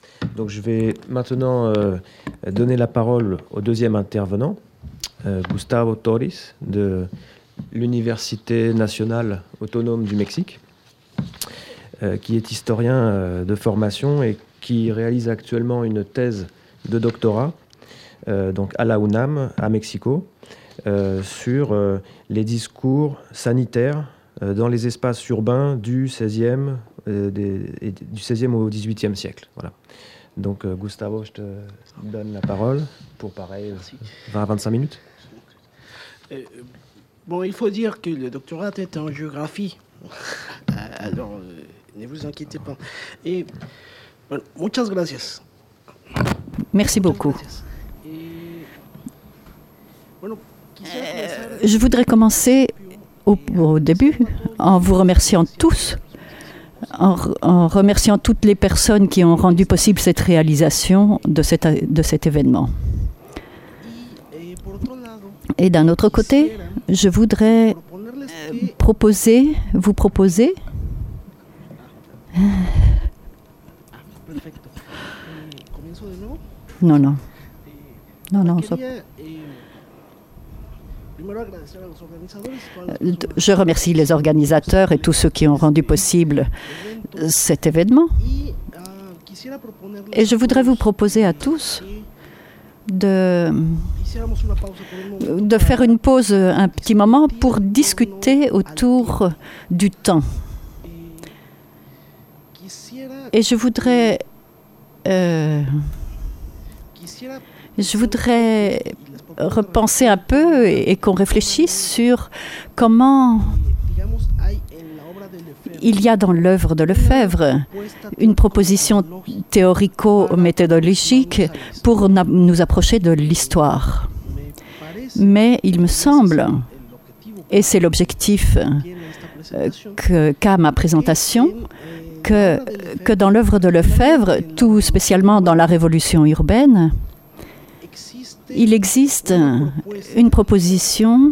Donc je vais maintenant donner la parole au deuxième intervenant, Gustavo Torres, de l'Université nationale autonome du Mexique, qui est historien de formation et qui réalise actuellement une thèse de doctorat donc à la UNAM, à Mexico, sur les discours sanitaires dans les espaces urbains du XVIe au XVIIIe siècle. Voilà. Donc, Gustavo, je te donne la parole pour pareil 20 à 25 minutes. Bon, il faut dire que le doctorat est en géographie. Alors, ne vous inquiétez pas. Et bueno, muchas gracias. Merci beaucoup. Je voudrais commencer au début en vous remerciant tous, en remerciant toutes les personnes qui ont rendu possible cette réalisation de cet événement. Et d'un autre côté, je voudrais vous proposer Non. Je remercie les organisateurs et tous ceux qui ont rendu possible cet événement. Et je voudrais vous proposer à tous de faire une pause un petit moment pour discuter autour du temps. Et je voudrais repenser un peu et qu'on réfléchisse sur comment il y a dans l'œuvre de Lefebvre une proposition théorico-méthodologique pour nous approcher de l'histoire. Mais il me semble, et c'est l'objectif qu'a ma présentation, que dans l'œuvre de Lefebvre, tout spécialement dans la révolution urbaine, il existe une proposition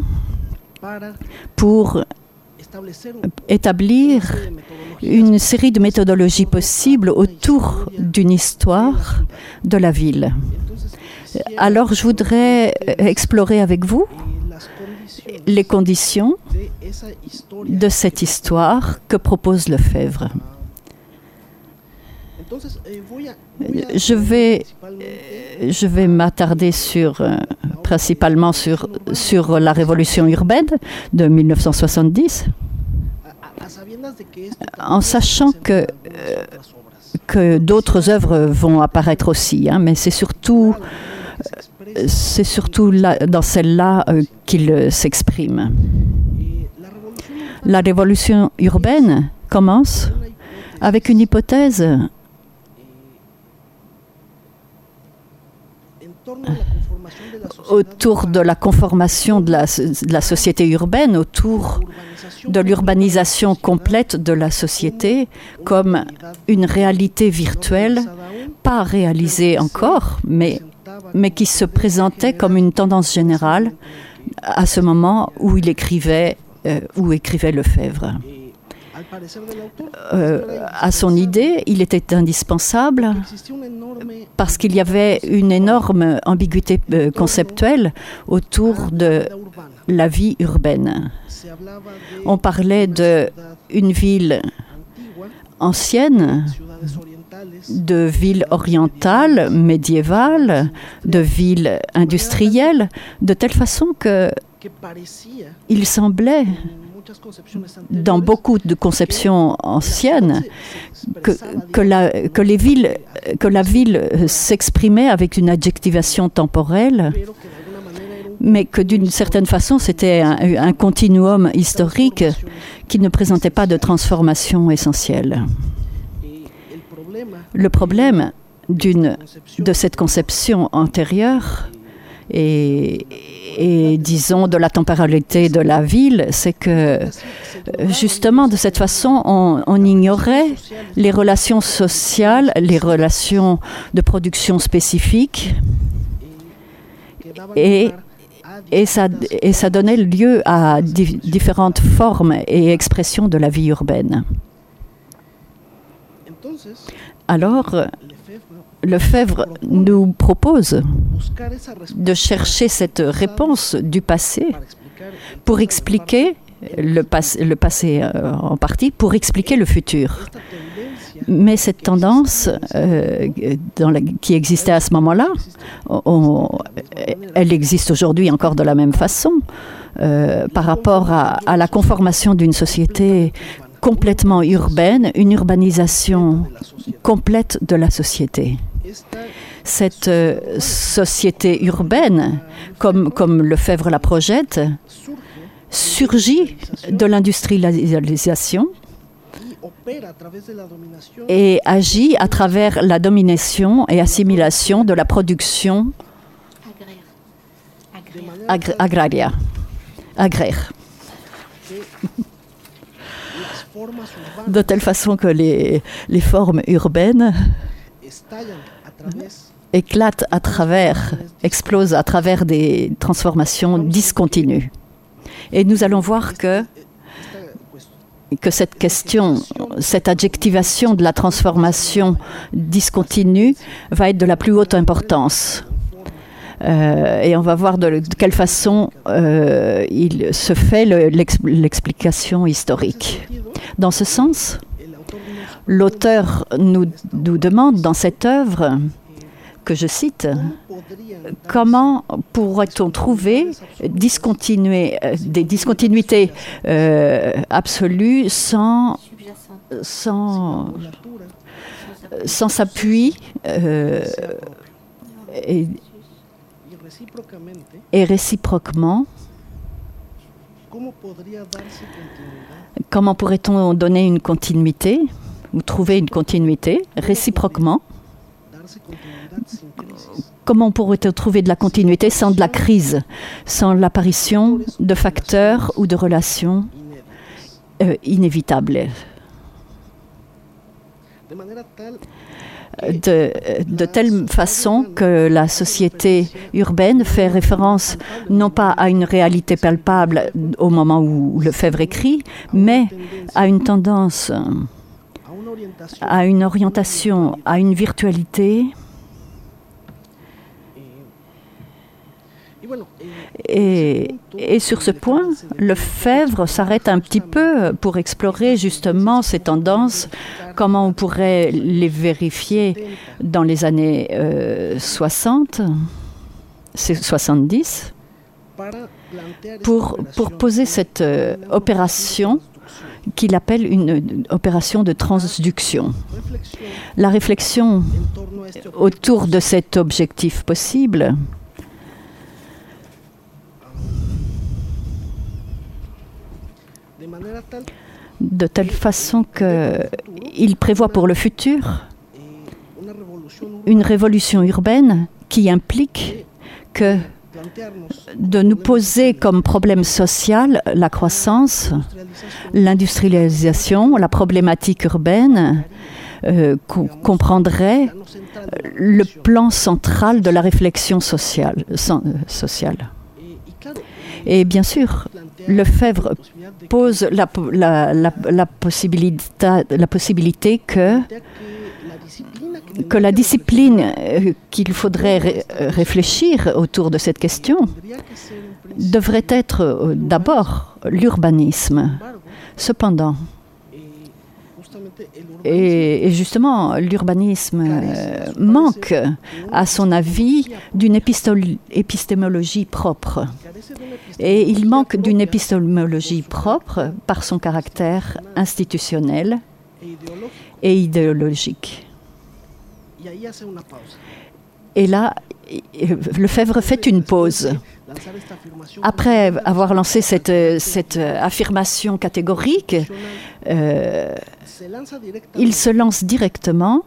pour établir une série de méthodologies possibles autour d'une histoire de la ville. Alors, je voudrais explorer avec vous les conditions de cette histoire que propose Lefebvre. Je vais m'attarder principalement sur la révolution urbaine de 1970, en sachant que d'autres œuvres vont apparaître aussi, mais c'est surtout dans celle-là qu'il s'exprime. La révolution urbaine commence avec une hypothèse autour de la conformation de la société urbaine, autour de l'urbanisation complète de la société comme une réalité virtuelle, pas réalisée encore, mais qui se présentait comme une tendance générale à ce moment où écrivait Lefebvre. À son idée, il était indispensable parce qu'il y avait une énorme ambiguïté conceptuelle autour de la vie urbaine. On parlait d'une ville ancienne, de ville orientale, médiévale, de ville industrielle, de telle façon qu'il semblait, dans beaucoup de conceptions anciennes, que la ville s'exprimait avec une adjectivation temporelle, mais que d'une certaine façon, c'était un continuum historique qui ne présentait pas de transformation essentielle. Le problème de cette conception antérieure et disons de la temporalité de la ville, c'est que justement de cette façon on ignorait les relations sociales, les relations de production spécifiques et ça donnait lieu à différentes formes et expressions de la vie urbaine. Alors, Lefebvre nous propose de chercher cette réponse du passé pour expliquer le passé en partie, pour expliquer le futur. Mais cette tendance qui existait à ce moment-là, elle existe aujourd'hui encore de la même façon par rapport à la conformation d'une société complètement urbaine, une urbanisation complète de la société. Cette société urbaine, comme Lefebvre la projette, surgit de l'industrialisation et agit à travers la domination et assimilation de la production agraire. De telle façon que les formes urbaines explosent à travers des transformations discontinues. Et nous allons voir que cette question, cette adjectivation de la transformation discontinue va être de la plus haute importance. Et on va voir de quelle façon il se fait l'explication historique. Dans ce sens, l'auteur nous demande dans cette œuvre, que je cite, comment pourrait-on trouver des discontinuités absolues sans s'appui et réciproquement, comment pourrait-on donner une continuité ou trouver une continuité réciproquement? Comment pourrait-on trouver de la continuité sans de la crise, sans l'apparition de facteurs ou de relations inévitables? De telle façon que la société urbaine fait référence non pas à une réalité palpable au moment où Lefebvre écrit, mais à une tendance, à une orientation, à une virtualité. Et sur ce point, Lefebvre s'arrête un petit peu pour explorer justement ces tendances, comment on pourrait les vérifier dans les années 70, pour poser cette opération qu'il appelle une opération de transduction. La réflexion autour de cet objectif possible de telle façon qu'il prévoit pour le futur une révolution urbaine qui implique que de nous poser comme problème social la croissance, l'industrialisation, la problématique urbaine, comprendrait le plan central de la réflexion sociale. Et bien sûr, Lefebvre pose la possibilité que la discipline qu'il faudrait réfléchir autour de cette question devrait être d'abord l'urbanisme. Cependant, et justement, l'urbanisme manque, à son avis, d'une épistémologie propre. Et il manque d'une épistémologie propre par son caractère institutionnel et idéologique. Et là, Lefebvre fait une pause. Après avoir lancé cette affirmation catégorique, il se lance directement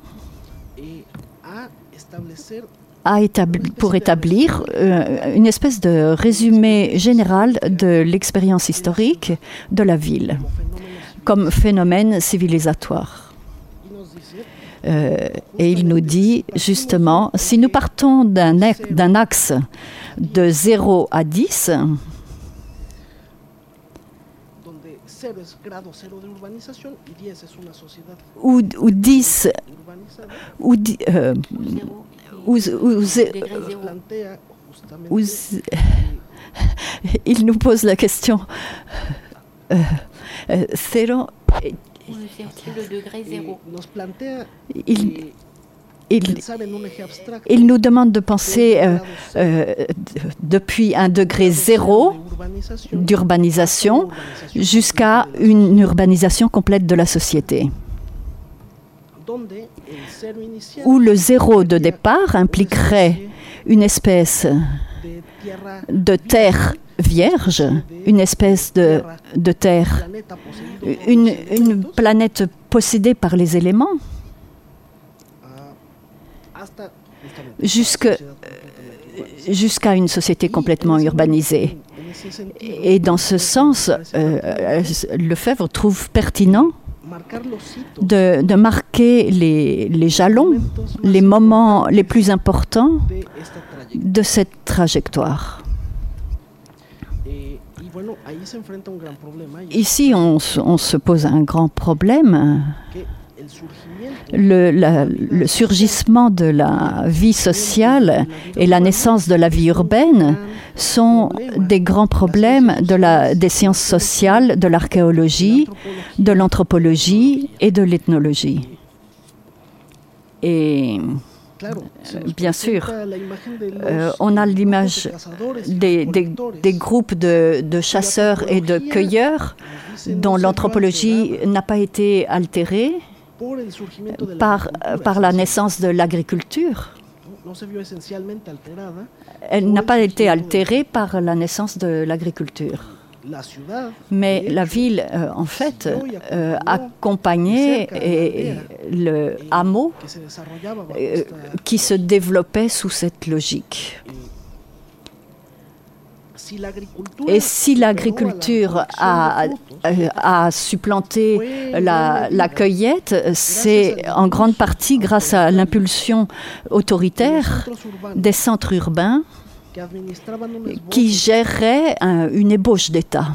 pour établir une espèce de résumé général de l'expérience historique de la ville comme phénomène civilisatoire. Et il nous dit justement, si nous partons d'un axe de 0 à 10, où 10 il nous pose la question zéro. Le degré zéro. Il nous demande de penser depuis un degré zéro d'urbanisation jusqu'à une urbanisation complète de la société, où le zéro de départ impliquerait une espèce de terre vierge, une espèce de terre, une planète possédée par les éléments, jusqu'à une société complètement urbanisée. Et dans ce sens, Lefebvre trouve pertinent de marquer les jalons, les moments les plus importants de cette trajectoire. Ici, on se pose un grand problème. Le surgissement de la vie sociale et la naissance de la vie urbaine sont des grands problèmes des sciences sociales, de l'archéologie, de l'anthropologie et de l'ethnologie. Et bien sûr, on a l'image des groupes de chasseurs et de cueilleurs dont l'anthropologie n'a pas été altérée par la naissance de l'agriculture. Elle n'a pas été altérée par la naissance de l'agriculture. Mais la ville, en fait, accompagnait le hameau qui se développait sous cette logique. Et si l'agriculture a supplanté la cueillette, c'est en grande partie grâce à l'impulsion autoritaire des centres urbains qui géreraient une ébauche d'État.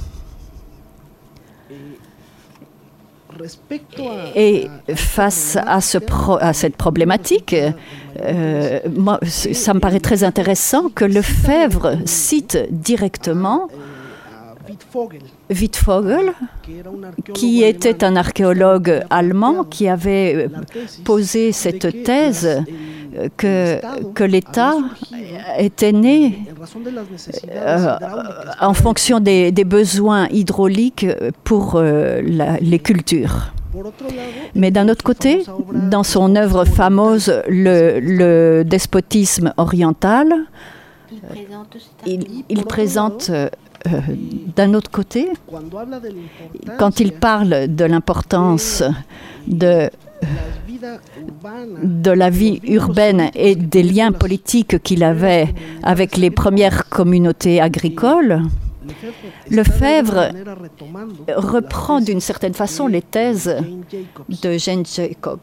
Et face à cette problématique, ça me paraît très intéressant que Lefebvre cite directement Wittfogel, qui était un archéologue allemand qui avait posé cette thèse que l'État était né en fonction des besoins hydrauliques pour les cultures. Mais d'un autre côté, dans son œuvre fameuse, le despotisme oriental, il présente d'un autre côté, quand il parle de l'importance de la vie urbaine et des liens politiques qu'il avait avec les premières communautés agricoles, Lefebvre reprend d'une certaine façon les thèses de Jane Jacobs.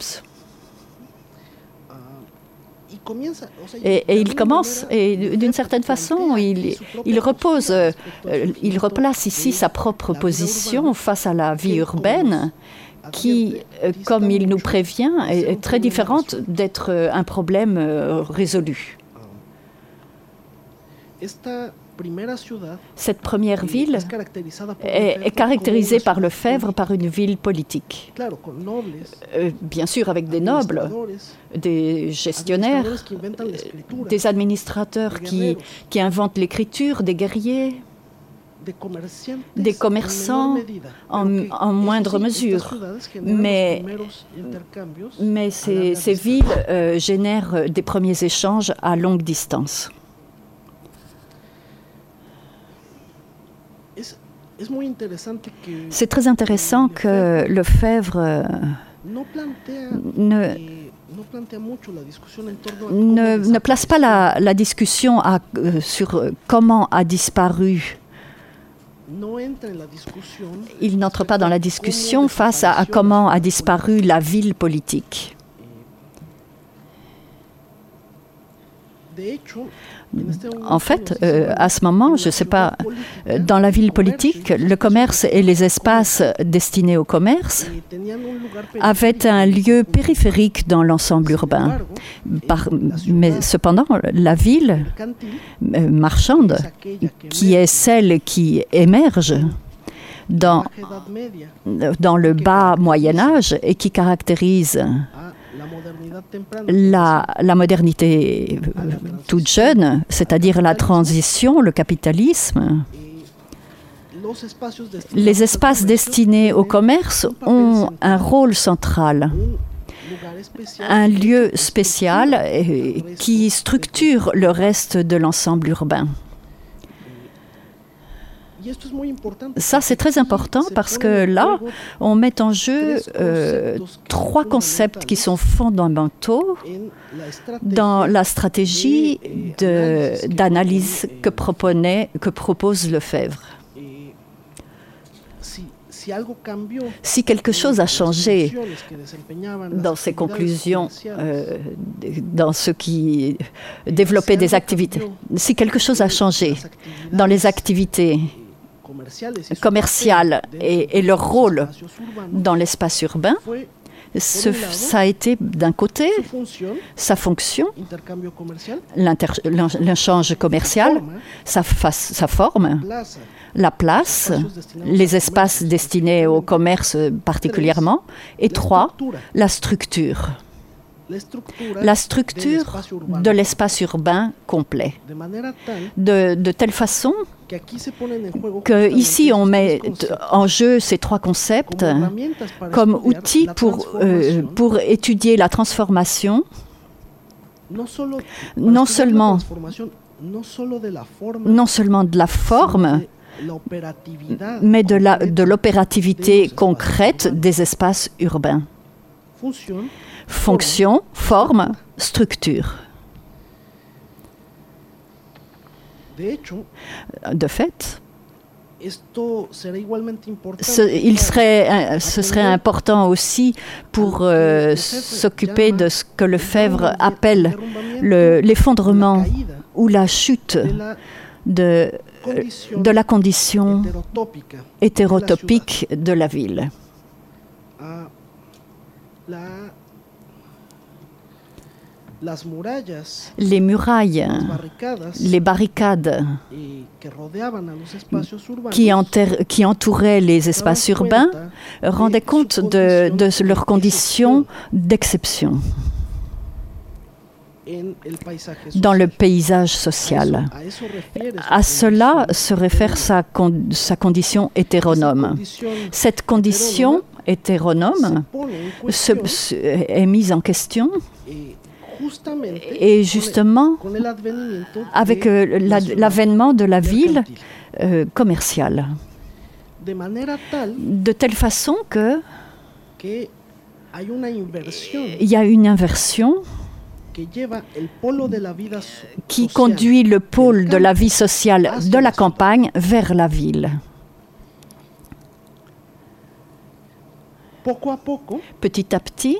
Et il commence, et d'une certaine façon, il replace ici sa propre position face à la vie urbaine, qui, comme il nous prévient, est très différente d'être un problème résolu. Cette première ville est caractérisée par Lefebvre par une ville politique. Bien sûr, avec des nobles, des gestionnaires, des administrateurs qui inventent l'écriture, des guerriers, des commerçants en moindre mesure. Mais ces villes génèrent des premiers échanges à longue distance. C'est très intéressant que Lefebvre ne place pas la discussion sur comment a disparu. Il n'entre pas dans la discussion face à comment a disparu la ville politique. En fait, à ce moment, je ne sais pas, dans la ville politique, le commerce et les espaces destinés au commerce avaient un lieu périphérique dans l'ensemble urbain. Mais cependant, la ville marchande, qui est celle qui émerge dans le bas Moyen-Âge et qui caractérise la modernité toute jeune, c'est-à-dire la transition, le capitalisme. Les espaces destinés au commerce ont un rôle central, un lieu spécial qui structure le reste de l'ensemble urbain. Ça, c'est très important parce que là, on met en jeu trois concepts qui sont fondamentaux dans la stratégie d'analyse que propose Lefebvre. Si quelque chose a changé dans ses conclusions, dans ce qui développait des activités, si quelque chose a changé dans les activités commerciales et leur rôle dans l'espace urbain, ça a été d'un côté sa fonction, l'échange commercial, sa forme, la place, les espaces destinés au commerce particulièrement, et 3, la structure. La structure de l'espace urbain complet. De telle façon qu'ici on met en jeu ces trois concepts comme outils pour étudier la transformation, non seulement de la forme, mais de l'opérativité concrète des espaces urbains. Fonction, forme, structure. De fait, ce serait important aussi pour s'occuper de ce que Lefebvre appelle l'effondrement ou la chute de la condition hétérotopique de la ville. Les murailles, les barricades qui entouraient les espaces urbains rendaient compte de leurs conditions d'exception dans le paysage social. À cela se réfère sa condition hétéronome. Cette condition hétéronome est mise en question et justement avec l'avènement de la ville commerciale. De telle façon que il y a une inversion qui conduit le pôle de la vie sociale de la campagne vers la ville. Petit à petit,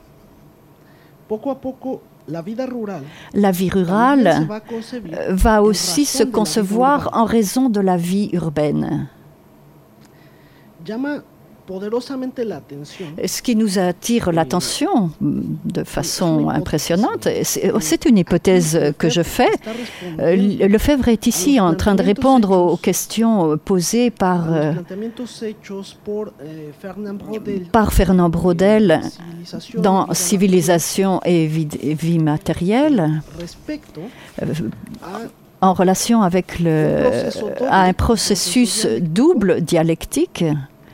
la vie rurale va aussi se concevoir en raison de la vie urbaine. Ce qui nous attire l'attention de façon impressionnante, c'est une hypothèse que je fais. Lefebvre est ici en train de répondre aux questions posées par Fernand Braudel dans Civilisation et vie matérielle, en relation avec un processus double dialectique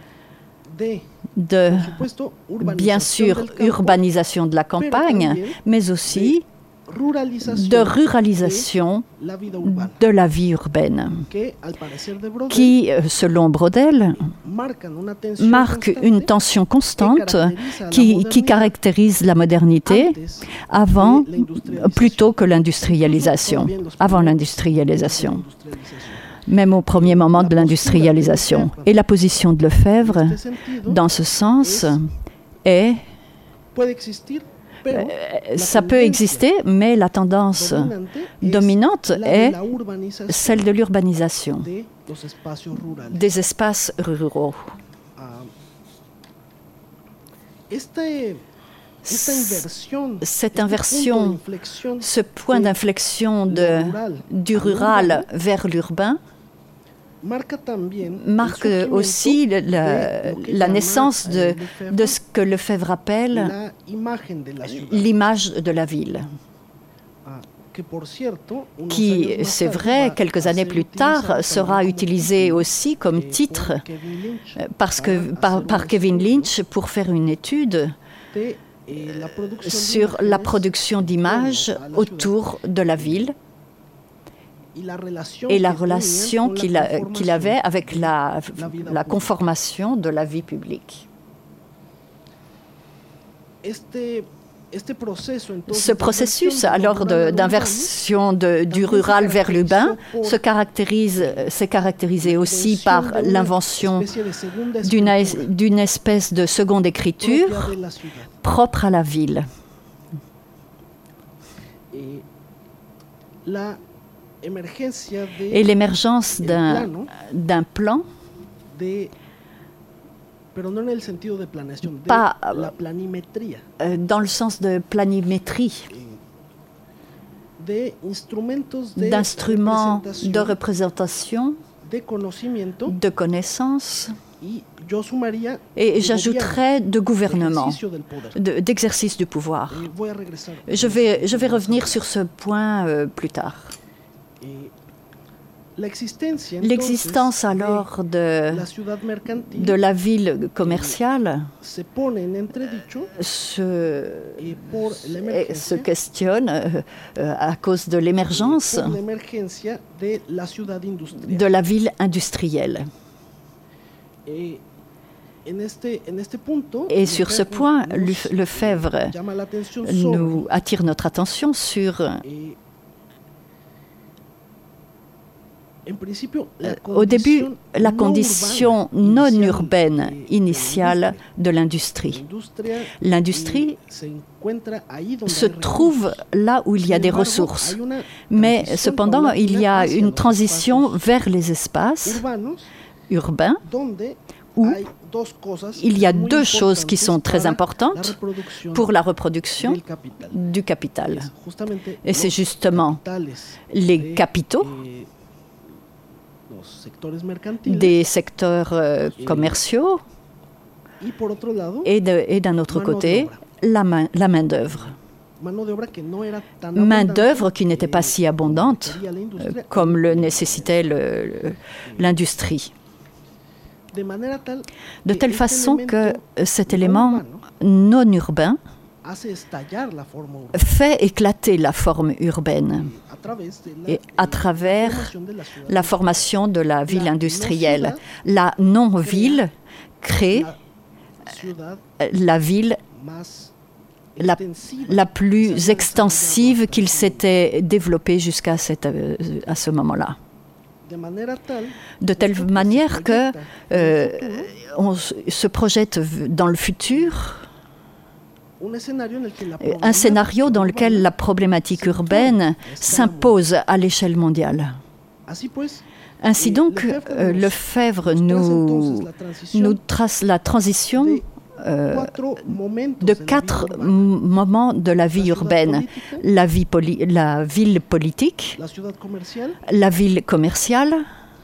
de, bien sûr, urbanisation de la campagne, mais aussi de ruralisation de la vie urbaine, qui, selon Braudel, marque une tension constante qui caractérise la modernité plutôt que l'industrialisation, avant l'industrialisation. Même au premier moment de l'industrialisation. Et la position de Lefebvre, dans ce sens, Ça peut exister, mais la tendance dominante est celle de l'urbanisation des espaces ruraux. Cette inversion, ce point d'inflexion du rural vers l'urbain, marque aussi la naissance de ce que Lefebvre appelle l'image de la ville, qui, c'est vrai, quelques années plus tard, sera utilisée aussi comme titre par Kevin Lynch pour faire une étude sur la production d'images autour de la ville et la relation qu'il avait avec la conformation de la vie publique. Ce processus, alors d'inversion du rural vers l'urbain, s'est caractérisé aussi par l'invention d'une espèce de seconde écriture propre à la ville. Et l'émergence d'un plan, pas dans le sens de planimétrie, d'instruments de représentation, de connaissances, et j'ajouterais de gouvernement, d'exercice du pouvoir. Je vais revenir sur ce point plus tard. L'existence alors de la ville commerciale se questionne à cause de l'émergence de la ville industrielle. Et sur ce point, Lefebvre nous attire notre attention sur au début, la condition non urbaine initiale de l'industrie. L'industrie se trouve là où il y a des ressources, mais cependant, il y a une transition vers les espaces urbains où il y a deux choses qui sont très importantes pour la reproduction du capital. Et c'est justement les capitaux des secteurs commerciaux et d'un autre côté, la main-d'œuvre. Main-d'œuvre qui n'était pas si abondante comme le nécessitait l'industrie. De telle façon que cet élément non urbain fait éclater la forme urbaine et à travers la formation de la ville industrielle. La non-ville crée la ville la plus extensive qu'il s'était développée jusqu'à ce moment-là. De telle manière que on se projette dans le futur, un scénario dans lequel la problématique urbaine s'impose à l'échelle mondiale. Ainsi donc, Lefebvre nous trace la transition de 4 moments de la vie urbaine. La ville politique, la ville commerciale,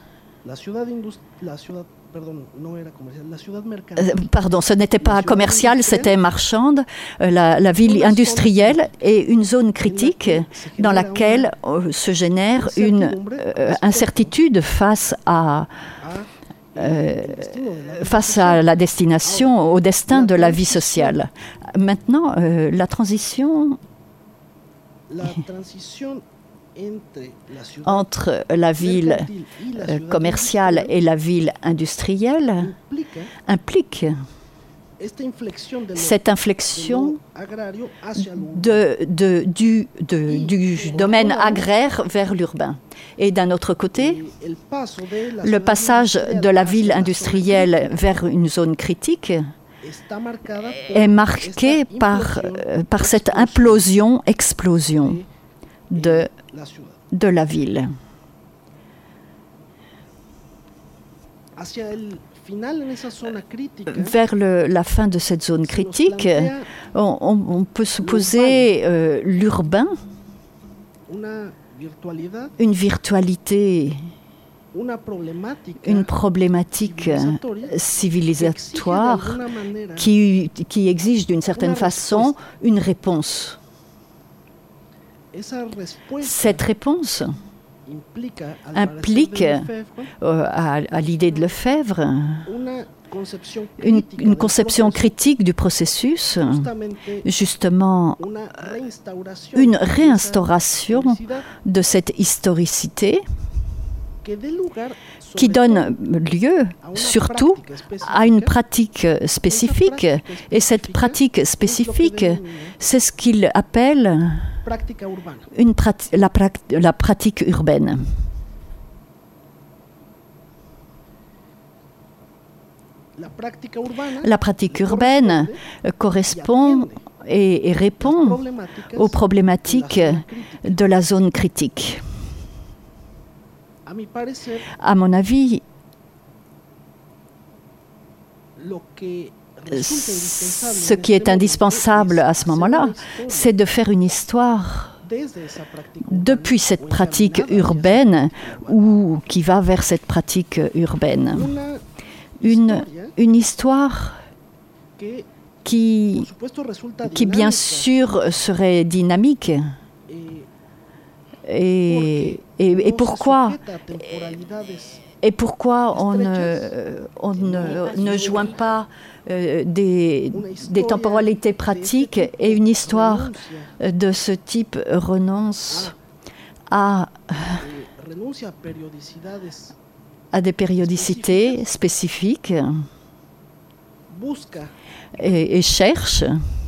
pardon, ce n'était pas commercial, c'était marchande, la ville industrielle et une zone critique dans laquelle se génère une incertitude face à la destination, au destin de la vie sociale. Maintenant, la transition entre la ville commerciale et la ville industrielle implique cette inflexion du domaine agraire vers l'urbain. Et d'un autre côté, le passage de la ville industrielle vers une zone critique est marquée par cette explosion de la ville. Vers la fin de cette zone critique, on peut se poser l'urbain, une virtualité, une problématique civilisatoire qui exige d'une certaine façon une réponse. Cette réponse implique à l'idée de Lefebvre une conception critique du processus, justement une réinstauration de cette historicité qui donne lieu surtout à une pratique spécifique. Et cette pratique spécifique, c'est ce qu'il appelle la pratique urbaine. La pratique urbaine correspond et répond aux problématiques de la zone critique. À mon avis, ce qui est indispensable à ce moment-là, c'est de faire une histoire depuis cette pratique urbaine ou qui va vers cette pratique urbaine. Une histoire qui bien sûr serait dynamique. Et pourquoi on ne joint pas des temporalités pratiques et une histoire de ce type renonce à des périodicités spécifiques et cherche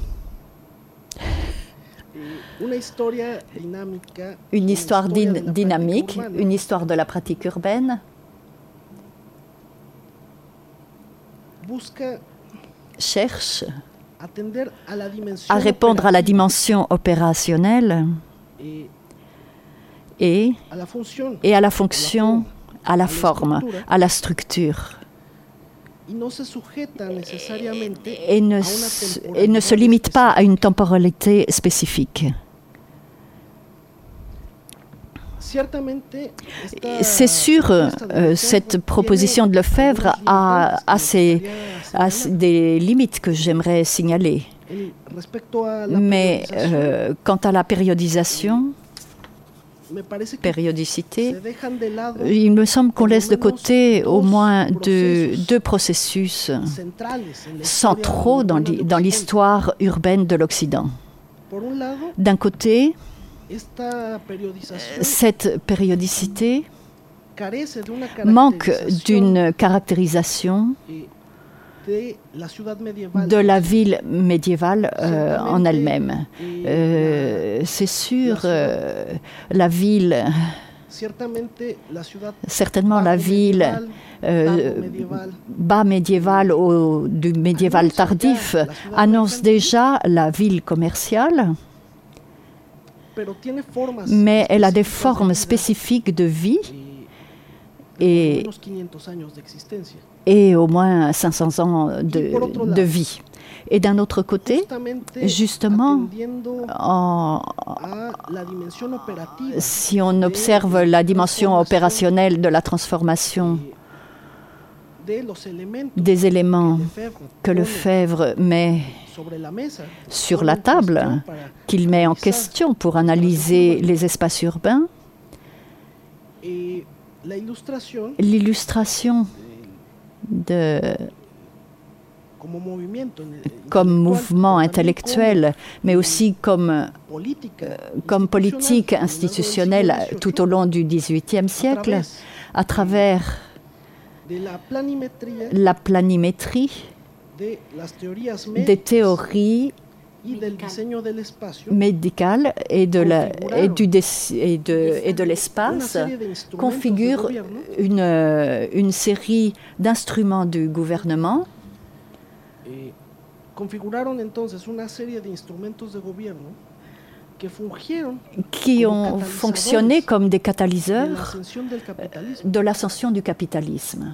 une histoire dynamique, une histoire de la pratique urbaine, cherche à répondre à la dimension opérationnelle et à la fonction, à la forme, à la structure. Et ne se limite pas à une temporalité spécifique. C'est sûr, cette proposition de Lefebvre a des limites que j'aimerais signaler. Mais quant à la périodicité, il me semble qu'on laisse de côté au moins deux processus centraux dans l'histoire urbaine de l'Occident. D'un côté, cette périodicité manque d'une caractérisation de la ville médiévale en elle-même. C'est sûr, certainement la ville bas médiévale ou du médiéval tardif annonce déjà la ville commerciale, mais elle a des formes spécifiques de vie et au moins 500 ans de vie. Et d'un autre côté, justement, si on observe la dimension opérationnelle de la transformation des éléments que Lefebvre met sur la table, qu'il met en question pour analyser les espaces urbains, l'illustration comme mouvement intellectuel, mais aussi comme politique institutionnelle tout au long du XVIIIe siècle, à travers la planimétrie des théories médicales et de l'espace, configure une série d'instruments du gouvernement configuraron entonces una serie de instrumentos de gobierno que fungieron qui ont como fonctionné catalizadores comme des de catalyseurs la ascensión del capitalismo. de l'ascension du capitalisme.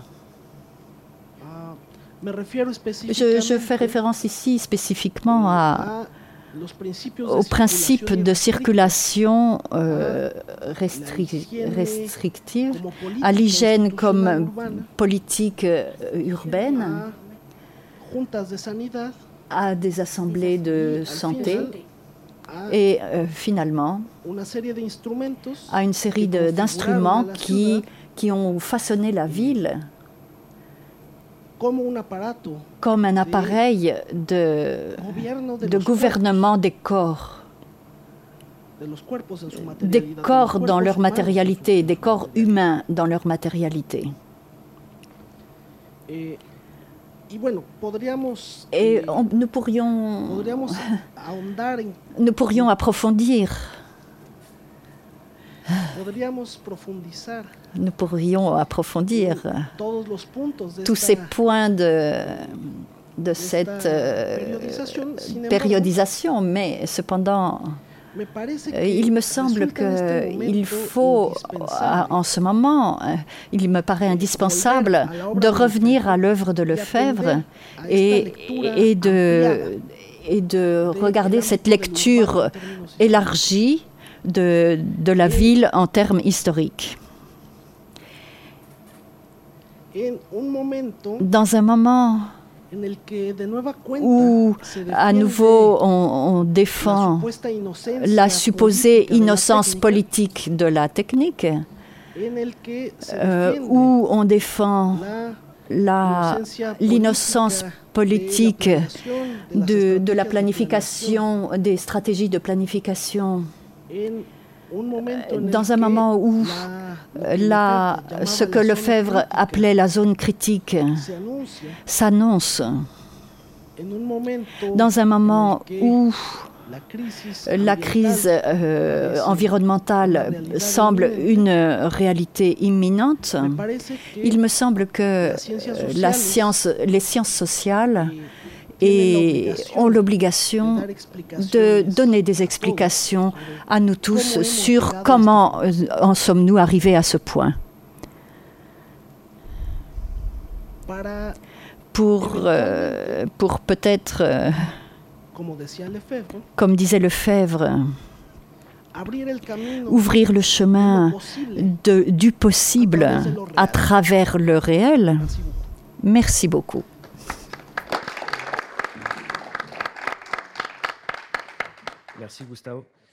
Me refiero Je específicamente fais référence ici spécifiquement a los principios aux principes de circulation l'hygiène restrictive, como política à l'hygiène institucional comme urbana, politique urbaine, a juntas de sanidad, à des assemblées de al santé final, a et finalement una serie de instrumentos à une série que d'instruments configuraron a la qui ont façonné la ville como un aparato comme un appareil gobierno de de los gouvernement des corps, cuerpos, de los cuerpos en su des materialidad, de los corps dans cuerpos leur humanos matérialité, en su des corps humains dans leur matérialité. y bueno, podríamos Et nous pourrions ahondar approfondir, podríamos profundizar nous pourrions approfondir todos los puntos de tous ces esta points de cette periodización. Sin embargo, périodisation, mais cependant, me parece que il me semble resulta en este qu'il momento faut, indispensable en ce moment, il me paraît indispensable de revenir à l'œuvre de Lefebvre et de regarder cette lecture élargie de la ville en termes historiques. en un momento Dans un moment en el que de nueva cuenta où, se à defiende nouveau, on défend supuesta inocencia la supposée política de la innocence técnica, politique de la technique, en el que se defiende où on défend la l'innocence politique de la planification, planification, des stratégies de planification, en un momento en el dans un que moment où ce que Lefebvre appelait la zone critique s'annonce, dans un moment où la crise environnementale semble une réalité imminente. Il me semble que les sciences sociales ont l'obligation de donner des explications à nous tous sur comment en sommes-nous arrivés à ce point. Pour peut-être, comme disait Lefebvre, ouvrir le chemin du possible à travers le réel. Merci beaucoup. Merci Gustavo.